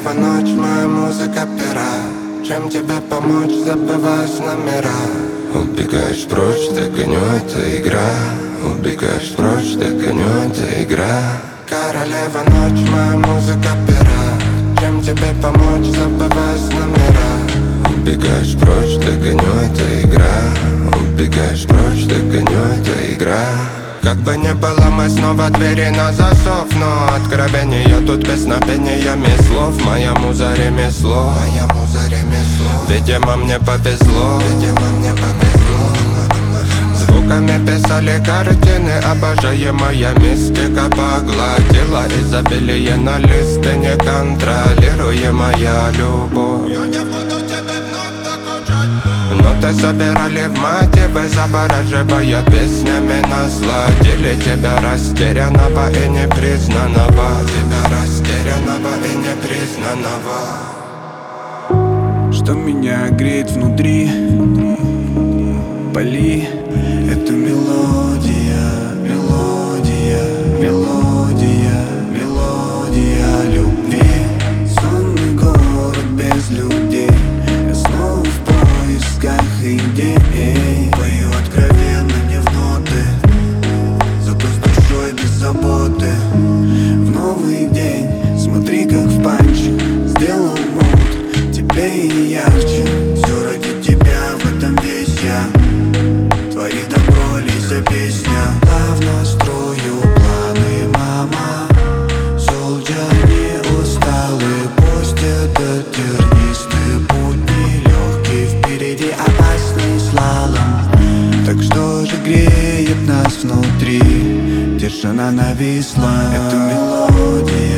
Королева ночь, моя музыка пера. Чем тебе помочь, забываешь номера. Убегаешь прочь, догоню, это игра. Убегаешь прочь, догоню, это игра. Королева ночь, моя музыка пера. Чем тебе помочь, забываешь номера. Убегаешь прочь, догоню, это игра. Убегаешь прочь, догоню, это игра. Как бы ни было, мы снова двери на засов. Но откровения тут песнопениями слов. Моя муза ремесло, моя муза ремесло. Видимо, мне повезло, видимо, мне повезло. Звуками писали картины, обожаемая мистика погладила изобилие на листы, неконтролируемая любовь. Ноты собирали в мотивы, завораживая песнями, насладили тебя растерянного и непризнанного. Тебя растерянного и непризнанного. Что меня греет внутри, пали. Это мелодия, мелодия, мелодия, мелодия любви. Сонный город без людей. Я снова в поисках идей. Пою откровенно, не в ноты, зато с душой без заботы. В новый день, смотри, как в панче сделал мод теплее и ярче. Все ради тебя, в этом весь я. Твори добро, Лиза, песня. Плавно строю планы, мама. Солнца не усталы, пусть этот тернистый путь нелегкий. Впереди опасный слалом. Так что же греет нас внутри? Тишина нависла. Это мелодия.